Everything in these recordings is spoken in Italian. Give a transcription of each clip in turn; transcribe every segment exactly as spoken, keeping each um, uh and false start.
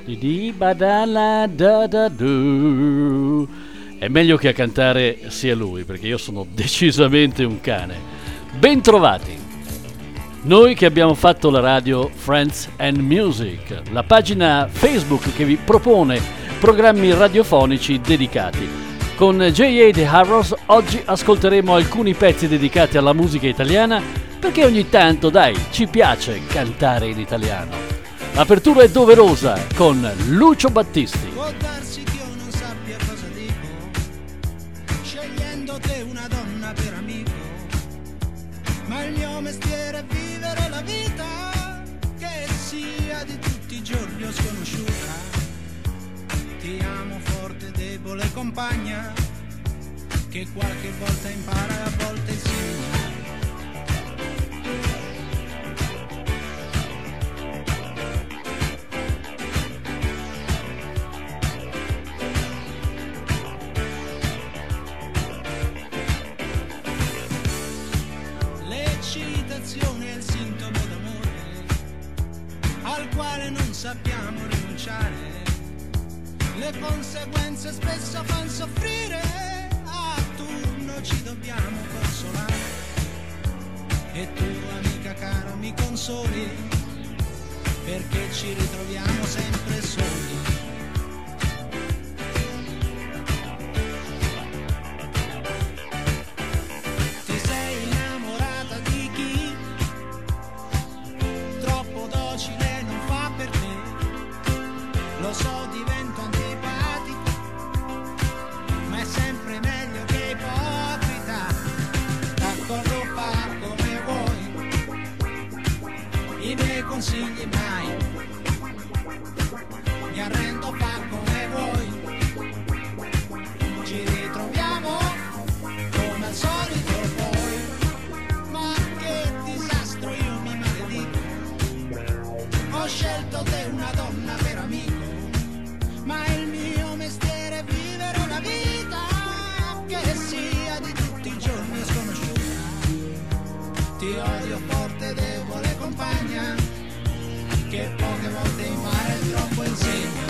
Di di badala da da du. È meglio che a cantare sia lui, perché io sono decisamente un cane. Bentrovati. Noi che abbiamo fatto la radio Friends and Music, la pagina Facebook che vi propone programmi radiofonici dedicati. Con J A The Harrows oggi ascolteremo alcuni pezzi dedicati alla musica italiana, perché ogni tanto, dai, ci piace cantare in italiano. L'apertura è doverosa con Lucio Battisti. Può darsi che io non sappia cosa dico, scegliendo te una donna per amico, ma il mio mestiere è vivere la vita, che sia di tutti i giorni o sconosciuta. Ti amo forte, debole compagna, che qualche volta impara e a volte insegna. L'eccitazione è il sintomo d'amore al quale non sappiamo rinunciare. Le conseguenze spesso fanno soffrire, a turno ci dobbiamo consolare. E tu, amica cara, mi consoli, perché ci ritroviamo sempre soli. Ti sei innamorata di chi troppo docile non fa per te. Lo so, divento antipatico, ma è sempre meglio che ipocrita. D'accordo, fa come vuoi, i miei consigli mai. Mi arrendo, fa come vuoi, ci ritroviamo come al solito poi. Ma che disastro, io mi maledico. Ho scelto te una donna per amico, ma il mio mestiere è vivere una vita, che sia di tutti i giorni o sconosciuta. Ti odio forte, debole compagna, che poche volte impara e troppo insegna.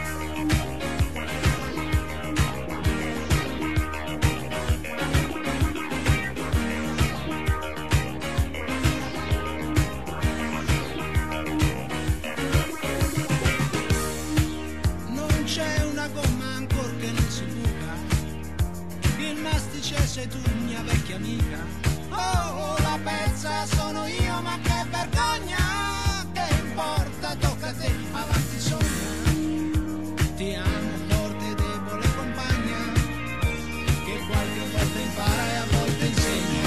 Non c'è una gomma ancora che non si buca, il mastice sei tu, mia vecchia amica. Oh, la pezza sono io, ma che vergogna, che importa, tocca a te, avanti sogna. Ti amo forte, debole compagna, che qualche volta impara e a volte insegna.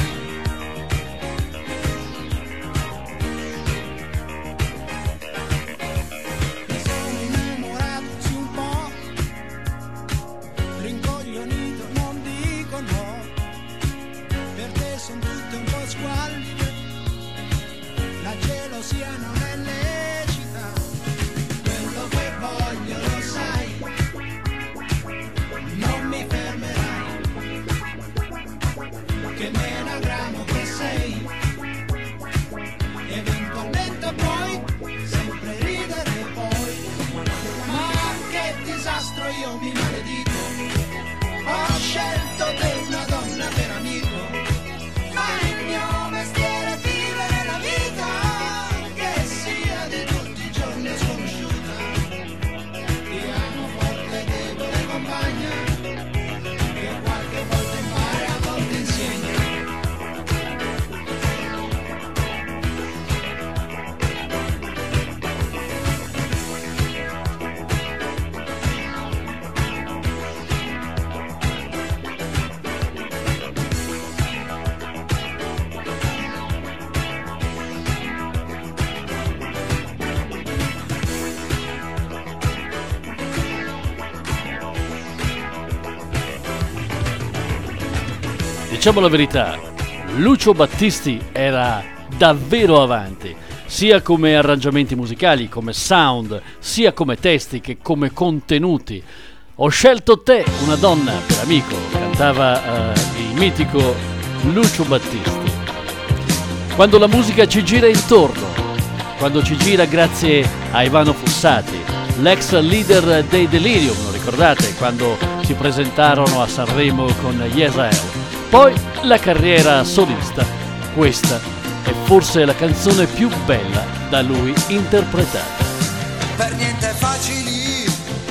Mi sono innamorato sì un po', rincoglionito, non dico no, per te son tutte un po' squallide, la gelosia non è lecita, quello che voglio lo sai, non mi fermerai, che menagramo che sei, eventualmente puoi sempre ridere poi, ma che disastro, io mi maledico, ho scelto te una donna per amico, ma il mio mestiere è vivere la vita, che sia di tutti i giorni o sconosciuta. Ti amo forte, debole compagna, che qualche volta impara e a volte insegna. Diciamo la verità, Lucio Battisti era davvero avanti, sia come arrangiamenti musicali, come sound, sia come testi che come contenuti. Ho scelto te, una donna per amico, cantava uh, il mitico Lucio Battisti. Quando la musica ci gira intorno, quando ci gira grazie a Ivano Fossati, l'ex leader dei Delirium, lo ricordate quando si presentarono a Sanremo con Yesael. Poi la carriera solista, questa è forse la canzone più bella da lui interpretata. Per niente facili,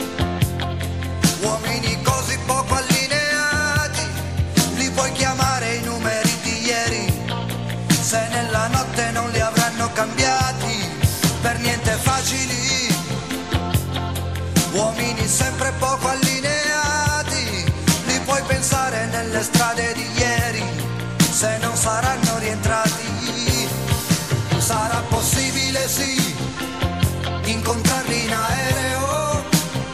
uomini così poco allineati, li puoi chiamare i numeri di ieri, se nella notte non li avranno cambiati. Per niente facili, uomini sempre poco allineati, li puoi pensare nelle strade di ieri, se non saranno rientrati. Sarà possibile sì incontrarli in aereo,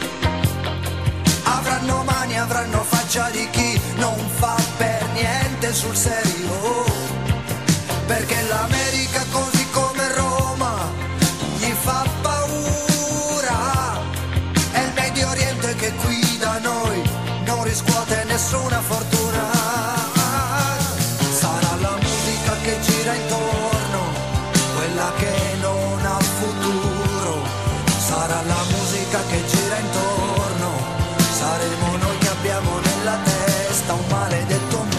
avranno mani, avranno faccia di chi non fa per niente sul serio, perché l'America così come Roma gli fa paura, è il Medio Oriente che qui da noi non riscuote nessuna fortuna. Sarà la musica che gira intorno, quella che non ha futuro, sarà la musica che gira intorno, saremo noi che abbiamo nella testa un maledetto muro.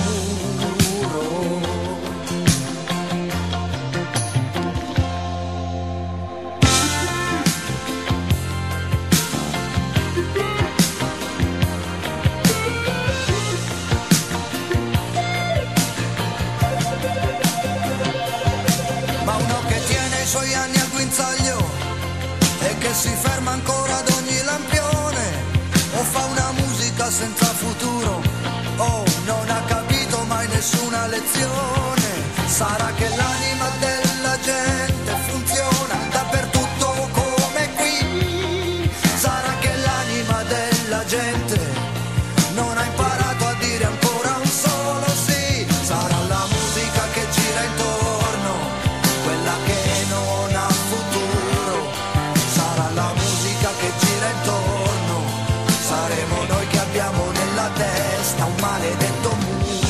Ma uno che tiene i suoi anni al guinzaglio e che si ferma ancora ad ogni lampione, o fa una musica senza futuro, o non ha capito mai nessuna lezione. Sarà che l'anima della gente funziona dappertutto come qui, sarà che l'anima della gente non ha imparato a dire ancora un solo sì. Sarà la musica che gira intorno, quella che non ha futuro, sarà la musica che gira intorno, saremo noi che abbiamo nella testa un maledetto muro.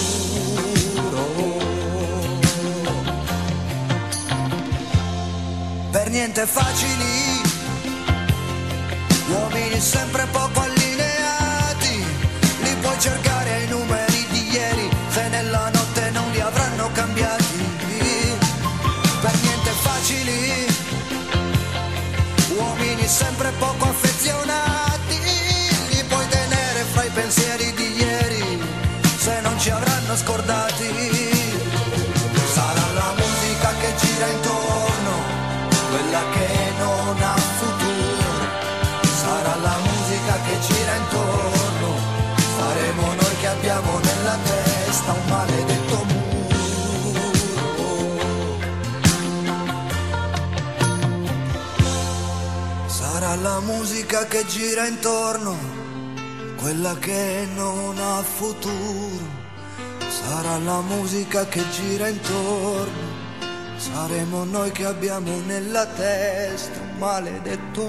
Per niente facili, uomini sempre poco allineati, li puoi cercare ai numeri di ieri, se nella notte non li avranno cambiati. Per niente facili, uomini sempre poco affezionati, li puoi tenere fra i pensieri di ieri, se non ci avranno scordati. Sarà la musica che gira intorno, quella che non ha futuro, sarà la musica che gira intorno, saremo noi che abbiamo nella testa un maledetto muro. Sarà la musica che gira intorno, quella che non ha futuro, sarà la musica che gira intorno, saremo noi che abbiamo nella testa un maledetto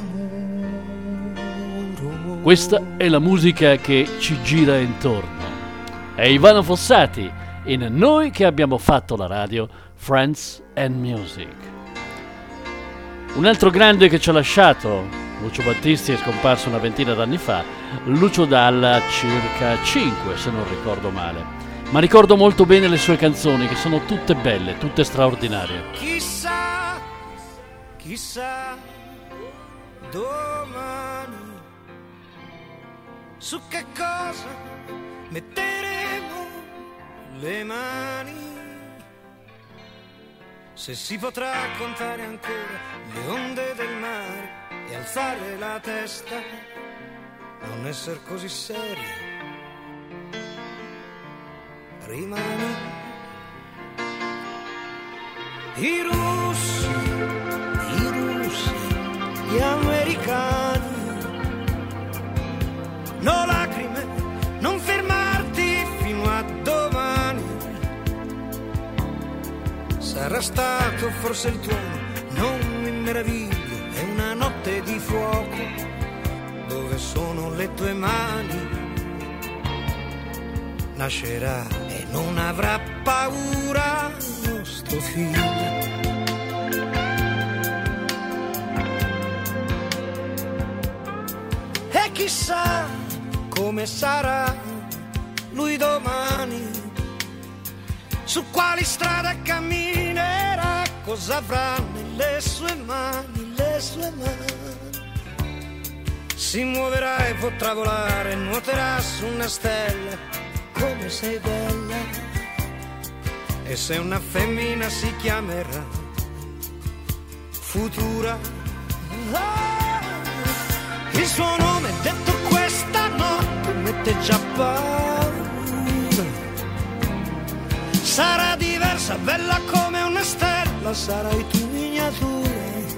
muro. Questa è la musica che ci gira intorno. È Ivano Fossati in Noi che abbiamo fatto la radio, Friends and Music. Un altro grande che ci ha lasciato, Lucio Battisti, è scomparso una ventina d'anni fa, Lucio Dalla circa cinque se non ricordo male. Ma ricordo molto bene le sue canzoni, che sono tutte belle, tutte straordinarie. Chissà, chissà, domani su che cosa metteremo le mani, se si potrà contare ancora le onde del mare e alzare la testa, non essere così seri. Rimani i russi, i russi, gli americani, no lacrime, non fermarti fino a domani. Sarà stato forse il tuono, non mi meraviglio, è una notte di fuoco, dove sono le tue mani? Nascerà e non avrà paura nostro figlio. chissà come sarà lui domani, su quali strade camminerà, cosa avrà nelle sue mani, le sue mani. Si muoverà e potrà volare, nuoterà su una stella, come sei bella. E se una femmina si chiamerà Futura, ah, il suo nome detto questa notte mette già paura. Sarà diversa, bella come una stella, sarai tu miniatura.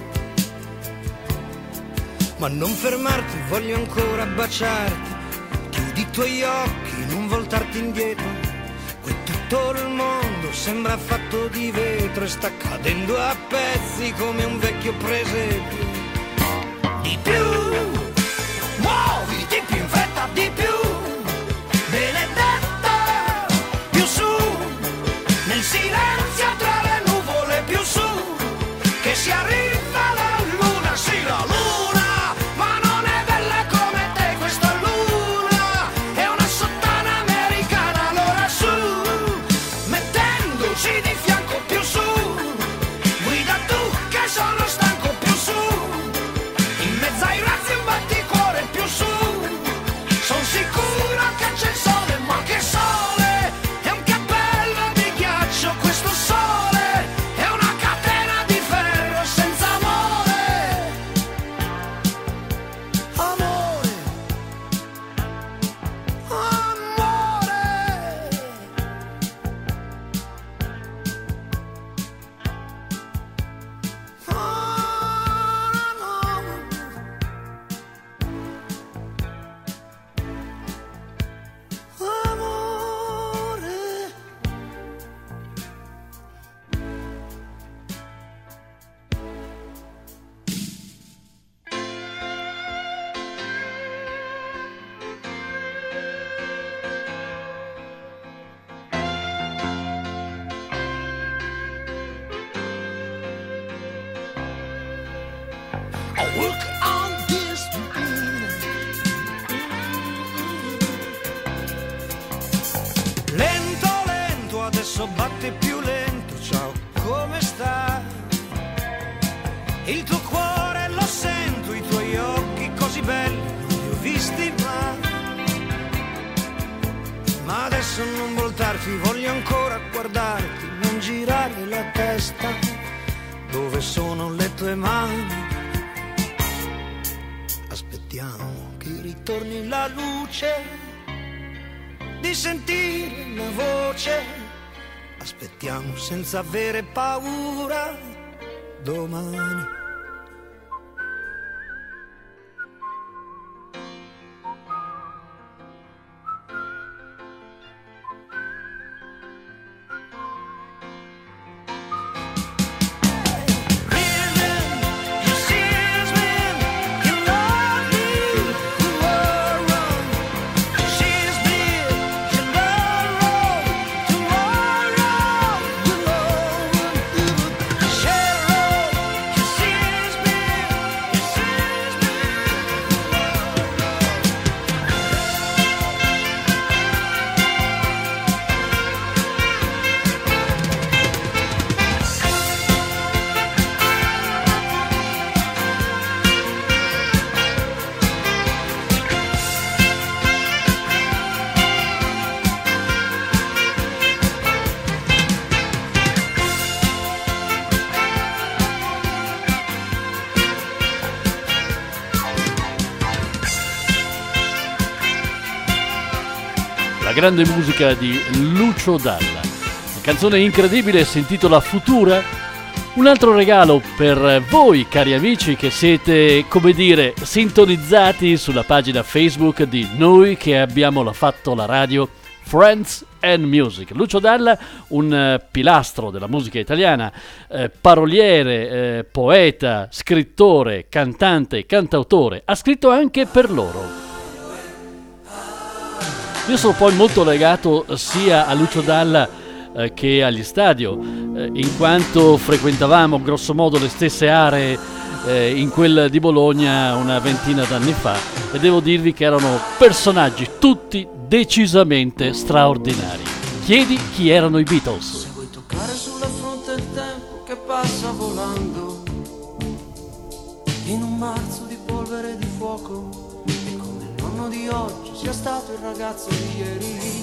Ma non fermarti, voglio ancora baciarti. Chiudi i tuoi occhi, non voltarti indietro. Qui tutto il mondo sembra fatto di vetro e sta cadendo a pezzi come un vecchio presepio. Di più, muovi di più in fretta, di più, benedetta, più su, nel silenzio tra le nuvole, più su, che si arriva la luna, sì la luna, ma non è bella come te questa luna, è una sottana americana, allora su, mettendoci di fianco, più su, guida tu che sono stanco, più su, in mezzo ai razzi un batticuore, più su, son sicuro che c'è il sole, ma che sole, è un cappello di ghiaccio, questo sole è una catena di ferro senza amore. Amore, amore. Ah, no. Amore. I work on this. Lento, lento, adesso batte più lento. Ciao, come stai? Il tuo cuore lo sento, i tuoi occhi così belli non li ho visti mai. Ma adesso non voltarti, voglio ancora guardarti, non girare la testa. Dove sono le tue mani? Aspettiamo che ritorni la luce, di sentire una voce. Aspettiamo senza avere paura domani. Grande musica di Lucio Dalla. La canzone incredibile si intitola Futura. Un altro regalo per voi, cari amici, che siete, come dire, sintonizzati sulla pagina Facebook di Noi che abbiamo la fatto la radio, Friends and Music. Lucio Dalla, un eh, pilastro della musica italiana, eh, paroliere, eh, poeta, scrittore, cantante, cantautore. Ha scritto anche per loro. Io sono poi molto legato sia a Lucio Dalla eh, che agli Stadio, eh, in quanto frequentavamo grosso modo le stesse aree eh, in quel di Bologna una ventina d'anni fa, e devo dirvi che erano personaggi tutti decisamente straordinari. Chiedi chi erano i Beatles. Se vuoi toccare sulla fronte il tempo che passa volando, in un marzo di polvere e di fuoco, e come il nonno di oggi sia stato il ragazzo di ieri.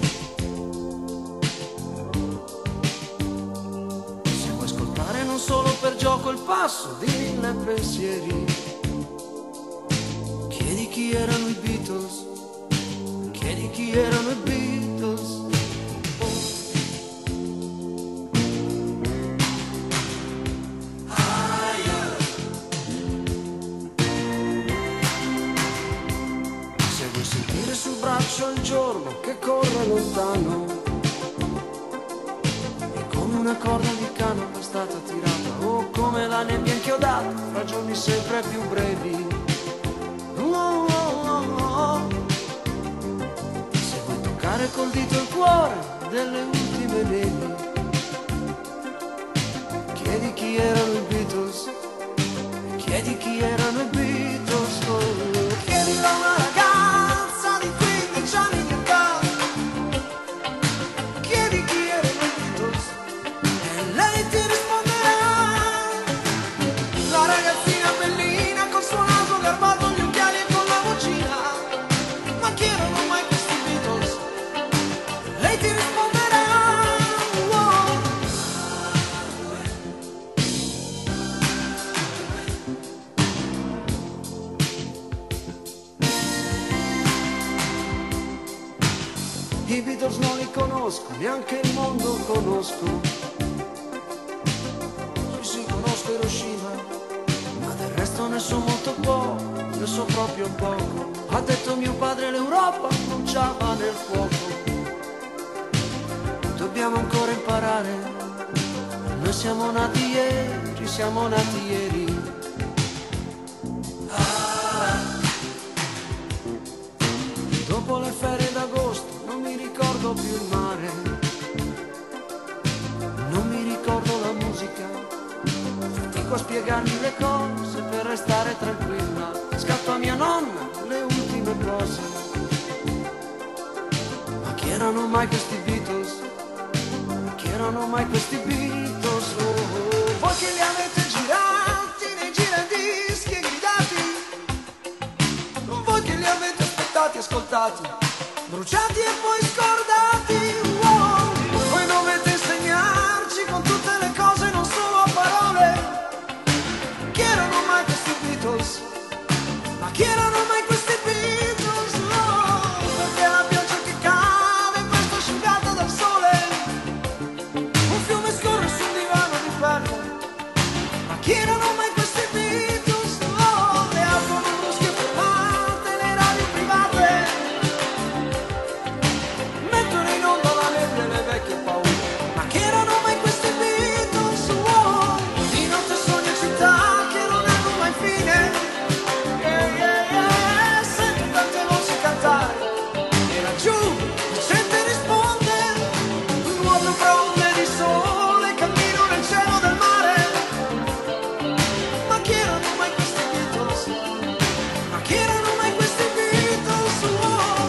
Se vuoi ascoltare non solo per gioco il passo di mille pensieri, chiedi chi erano i Beatles, chiedi chi erano i Beatles. Sul braccio il giorno che corre lontano, e come una corda di canapa è stata tirata, o come la nebbia inchiodata fra giorni sempre più brevi. Oh, oh, oh, oh. Se vuoi toccare col dito il cuore delle ultime nevi, chiedi chi erano i Beatles, chiedi chi erano i Beatles. Oh, chiedilo a una ragazza di quindici anni di età, chiedi chi erano i Beatles e lei ti risponderà. La ragazzina bellina col suo naso garbato, gli occhiali e con la vocina, ma chi erano mai questi Beatles? Lei ti risponderà. Wow. I Beatles non li conosco, neanche il mondo conosco. Sì, sì, conosco Hiroshima, ma del resto ne so molto poco, ne so proprio poco. Ha detto mio padre l'Europa bruciava nel fuoco. Dobbiamo ancora imparare, noi siamo nati ieri, siamo nati ieri. Dopo le ferie d'agosto non mi ricordo più il mare, non mi ricordo la musica, fatico a spiegarmi le cose per restare tranquilla, scatto a mia nonna le ultime cose. Ma chi erano mai questi Beatles? Chi erano mai questi Beatles? Oh, oh. Voi che li avete girati nei giradischi e gridati, voi che li avete aspettati, ascoltati, bruciati e poi scordati. Wow. Voi dovete insegnarci con tutte le cose, non solo a parole, chi erano mai questi Beatles? Ma chi erano mai questi Beatles? Oh, perché la pioggia che cade, presto asciugata dal sole, un fiume scorre su un divano di ferro. Ma chi erano mai questi Beatles? Oh, le auto non brusche fermate, le radio private mettono in onda la nebbia e le vecchie paure. Ma chi erano mai questi Beatles? Oh, di notte sogno città che non hanno mai fine. Yeah, yeah, yeah. Sento tante voci cantare e laggiù la gente risponde. Nuovo fronte di sole, cammino nel cielo del mare. Ma chi erano mai questi Beatles? Ma chi erano mai questi Beatles? Oh.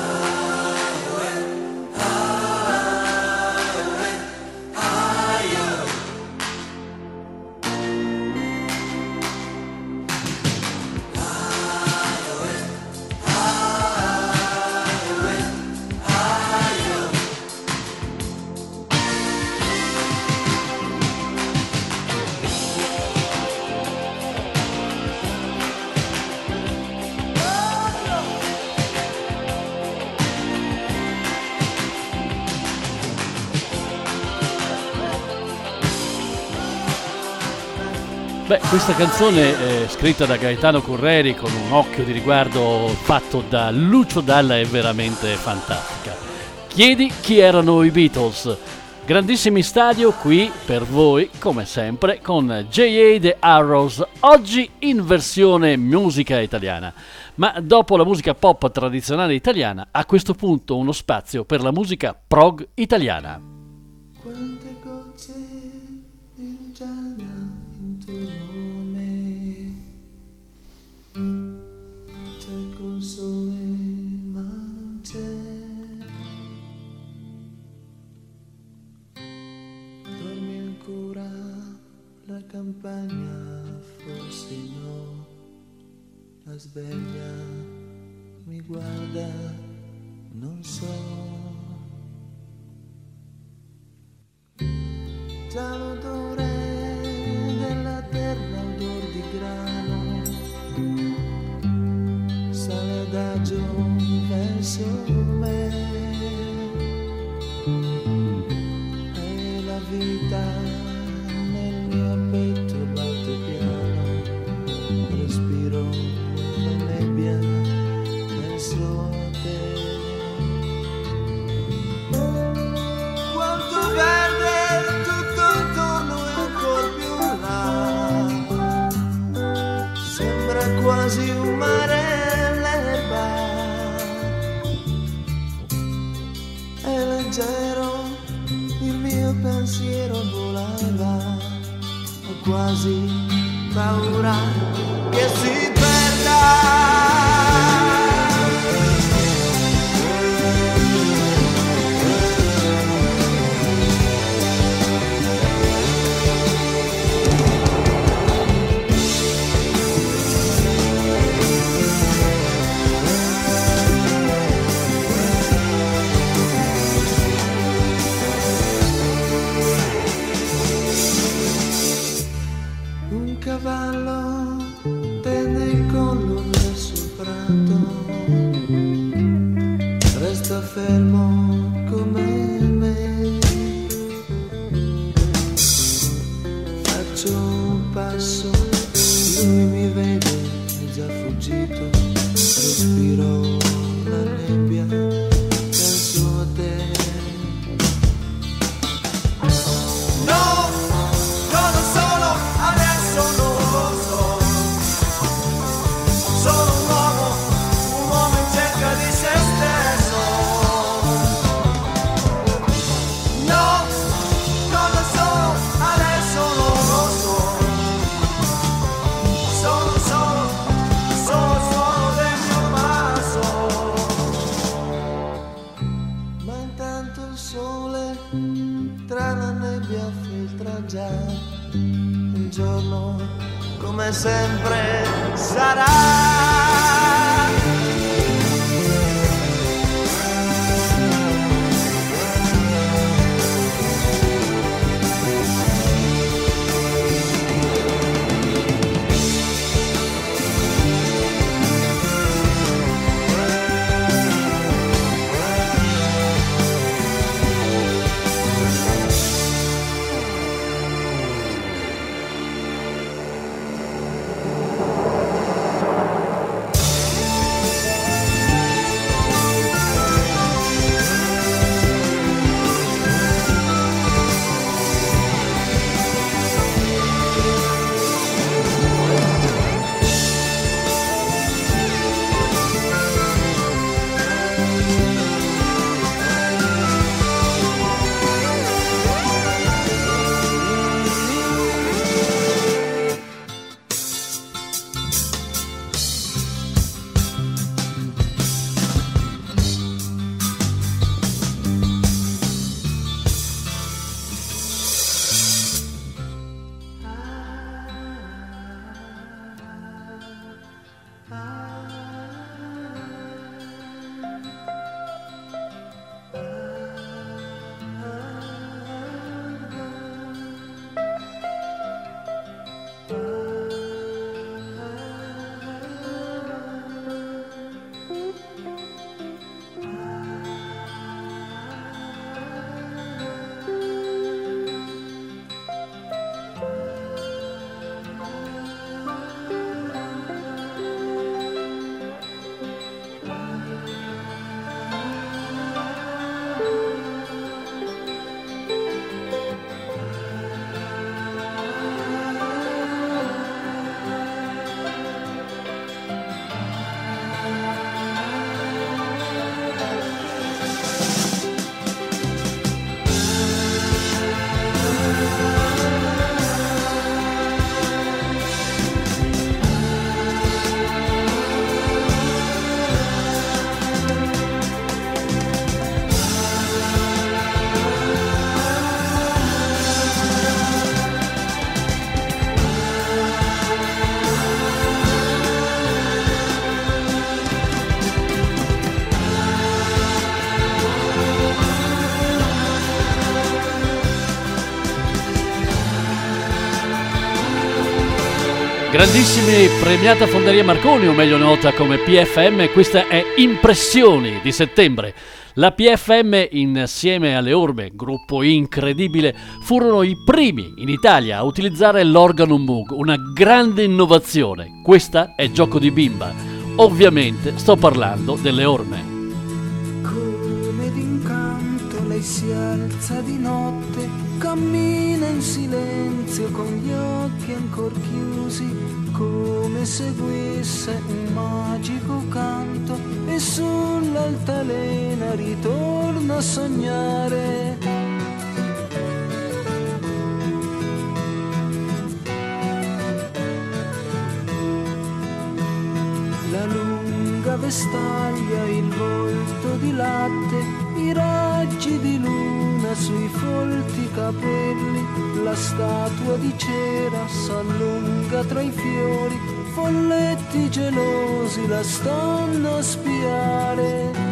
Beh, questa canzone è scritta da Gaetano Correri con un occhio di riguardo fatto da Lucio Dalla, è veramente fantastica. Chiedi chi erano i Beatles. Grandissimi stadio qui per voi, come sempre, con J A The Arrows, oggi in versione musica italiana. Ma dopo la musica pop tradizionale italiana, a questo punto uno spazio per la musica prog italiana. Quante gocce di gialla in tuo nome, la sveglia mi guarda, non so. Già l'odore della terra, odor di grano, sale adagio verso me, e la vita nel mio petto batte piano, respiro la nebbia verso te. Quanto verde tutto intorno e ancora più là, sembra quasi un mare l'erba, è leggero il mio pensiero volava, ho quasi paura che si perda. Un cavallo tende il collo verso il prato, resta fermo come me. Faccio un passo, lui mi vede, è già fuggito, respiro la nebbia verso te. No, cosa sono adesso non lo so, sono un uomo, un uomo in cerca di se stesso. No, cosa sono adesso non lo so, sono solo, sono solo del mio passo. Ma intanto il sole tra la nebbia filtra già, il giorno come sempre sarà. Grandissimi, premiata Fonderia Marconi, o meglio nota come P F M, questa è Impressioni di settembre. La P F M insieme alle Orme, gruppo incredibile, furono i primi in Italia a utilizzare l'organo Moog, una grande innovazione. Questa è Gioco di bimba. Ovviamente sto parlando delle Orme. Come d'incanto lei si alza di notte, cammina in silenzio con gli occhi ancor chiusi, come seguisse un magico canto, e sull'altalena ritorna a sognare. La lunga vestaglia, il volto di latte, i raggi di luna sui folti capelli, la statua di cera s'allunga tra i fiori, folletti gelosi la stanno a spiare.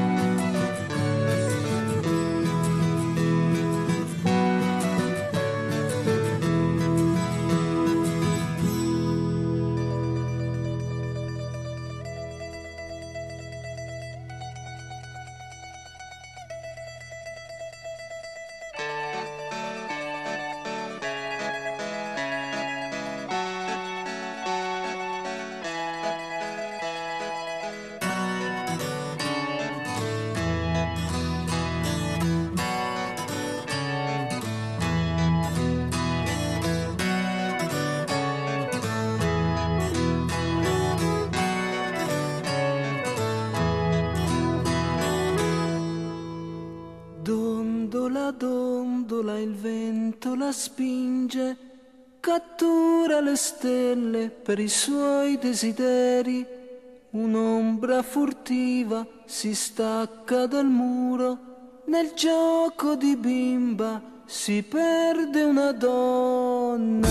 Dondola, dondola, il vento la spinge, cattura le stelle per i suoi desideri. Un'ombra furtiva si stacca dal muro, nel gioco di bimba si perde una donna.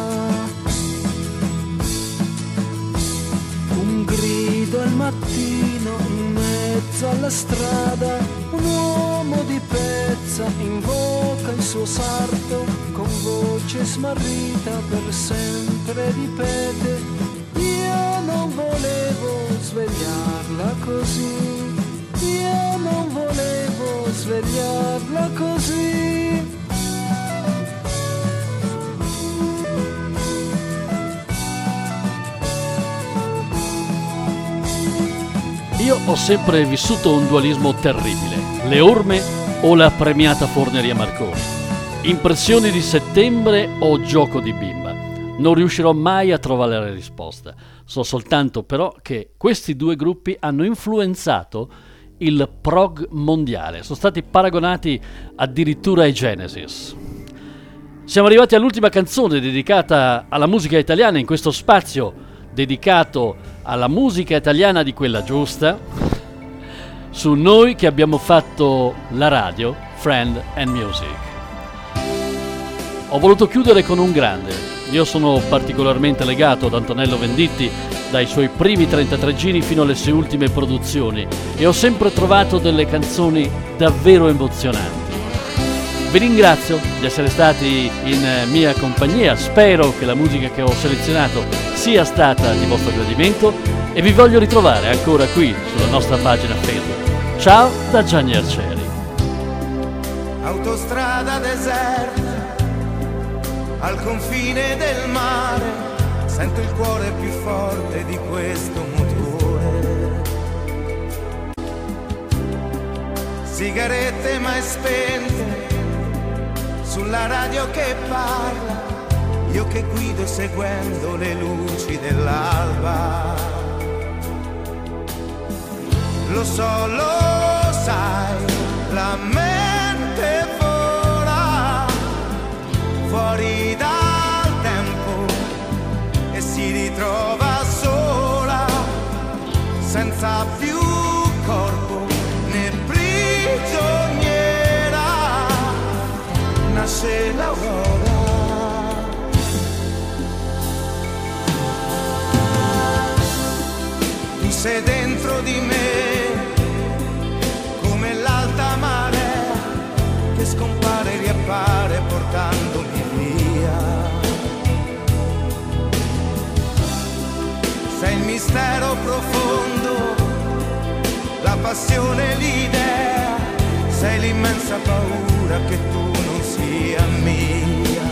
Un grido al mattino in mezzo alla strada, un uomo di pezza invoca il suo sarto, con voce smarrita per sempre ripete: io non volevo svegliarla così, io non volevo svegliarla così. Io ho sempre vissuto un dualismo terribile, le Orme o la premiata Forneria Marconi, Impressioni di settembre o Gioco di bimba. Non riuscirò mai a trovare la risposta. So soltanto però che questi due gruppi hanno influenzato il prog mondiale, sono stati paragonati addirittura ai Genesis. Siamo arrivati all'ultima canzone dedicata alla musica italiana in questo spazio dedicato alla musica italiana di quella giusta, su noi che abbiamo fatto la radio, Friend and Music. Ho voluto chiudere con un grande. Io sono particolarmente legato ad Antonello Venditti dai suoi primi trentatré giri fino alle sue ultime produzioni e ho sempre trovato delle canzoni davvero emozionanti. Vi ringrazio di essere stati in mia compagnia, spero che la musica che ho selezionato sia stata di vostro gradimento e vi voglio ritrovare ancora qui sulla nostra pagina Facebook. Ciao da Gianni Arcieri. Autostrada deserta, al confine del mare, sento il cuore più forte di questo motore. Sigarette mai spente, sulla radio che parla, io che guido seguendo le luci dell'alba. Lo so, lo sai, la mente vola fuori dal tempo e si ritrova sola, senza più corpo né prigioniera. Nasce l'aurora, tu sei dentro di me come l'alta marea che scompare e riappare portandomi via. sei il mistero profondo, la passione, l'idea, sei l'immensa paura che tu non sia mia.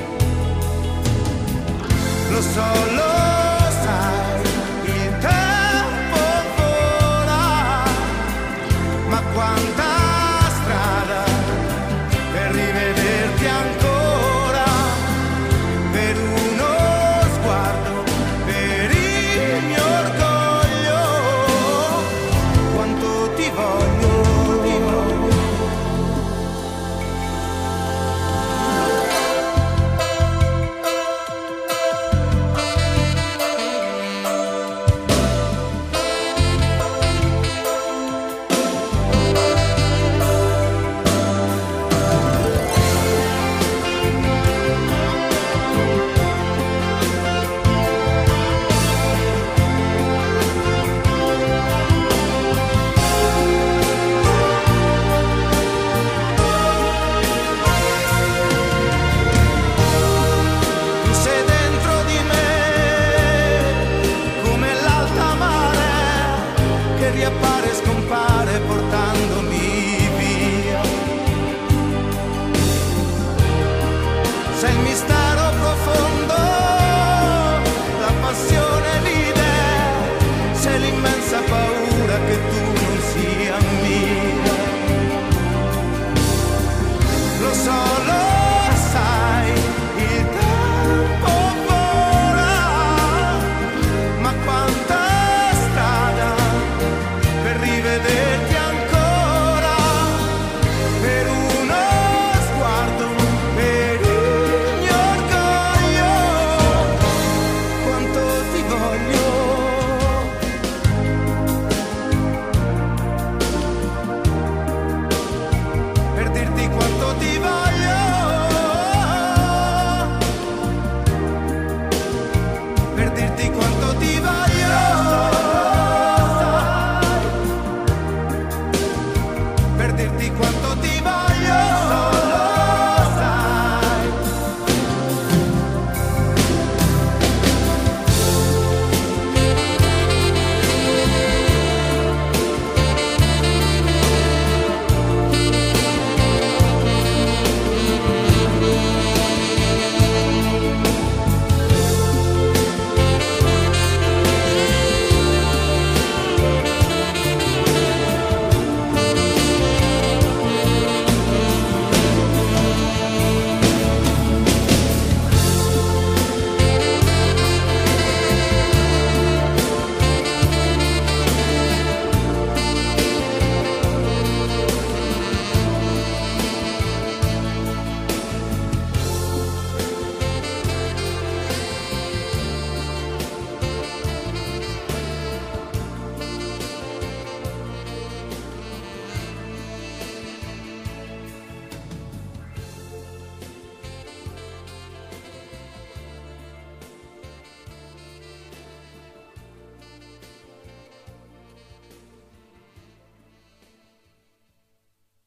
Lo so, lo sai, il tempo vola, ma quanta strada per rivederti ancora, per uno sguardo, per il mio orgoglio, quanto ti voglio, ti voglio. Tu sei dentro di me, come l'alta marea che riappare e scompare portandomi via. Sei il mistero profondo, la passione, l'idea, sei l'immensa paura che tu non sia mia. Lo so, lo sai, il tempo vola, ma quanta